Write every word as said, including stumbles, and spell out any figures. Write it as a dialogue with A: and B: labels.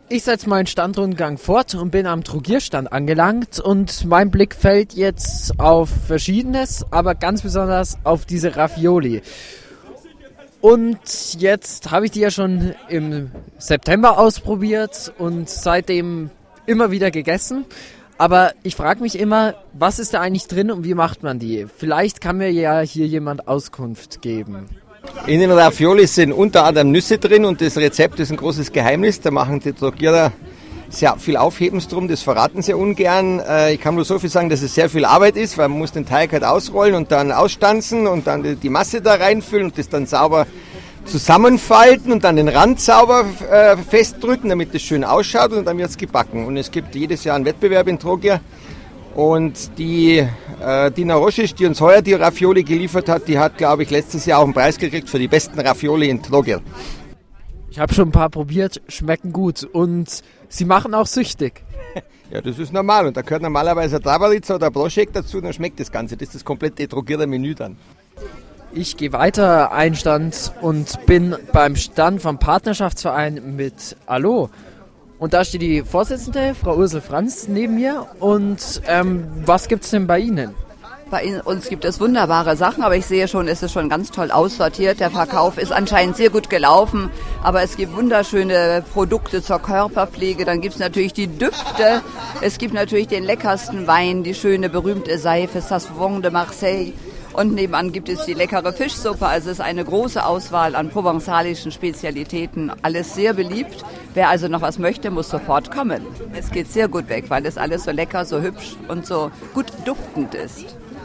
A: Ich setze meinen Standrundgang fort und bin am Drogierstand angelangt und mein Blick fällt jetzt auf Verschiedenes, aber ganz besonders auf diese Ravioli. Und jetzt habe ich die ja schon im September ausprobiert und seitdem immer wieder gegessen. Aber ich frage mich immer, was ist da eigentlich drin und wie macht man die? Vielleicht kann mir ja hier jemand Auskunft geben.
B: In den Ravioli sind unter anderem Nüsse drin und das Rezept ist ein großes Geheimnis. Da machen die Drogierer sehr viel Aufhebens drum, das verraten sie ungern. Ich kann nur so viel sagen, dass es sehr viel Arbeit ist, weil man muss den Teig halt ausrollen und dann ausstanzen und dann die Masse da reinfüllen und das dann sauber zusammenfalten und dann den Rand sauber äh, festdrücken, damit es schön ausschaut und dann wird es gebacken. Und es gibt jedes Jahr einen Wettbewerb in Trogir. Und die äh, Dina Rosic, die uns heuer die Ravioli geliefert hat, die hat, glaube ich, letztes Jahr auch einen Preis gekriegt für die besten Ravioli in Trogir.
A: Ich habe schon ein paar probiert, schmecken gut und sie machen auch süchtig.
B: Ja, das ist normal und da gehört normalerweise ein Travalica oder ein Broschek dazu, dann schmeckt das Ganze. Das ist das komplette Trogierer Menü dann.
A: Ich gehe weiter einen Stand und bin beim Stand vom Partnerschaftsverein mit Allo. Und da steht die Vorsitzende, Frau Ursel Franz, neben mir. Und ähm, was gibt es denn bei Ihnen?
C: Bei uns gibt es wunderbare Sachen, aber ich sehe schon, es ist schon ganz toll aussortiert. Der Verkauf ist anscheinend sehr gut gelaufen, aber es gibt wunderschöne Produkte zur Körperpflege. Dann gibt es natürlich die Düfte, es gibt natürlich den leckersten Wein, die schöne berühmte Seife, Savon de Marseille. Und nebenan gibt es die leckere Fischsuppe, also es ist eine große Auswahl an provenzalischen Spezialitäten, alles sehr beliebt. Wer also noch was möchte, muss sofort kommen. Es geht sehr gut weg, weil es alles so lecker, so hübsch und so gut duftend ist.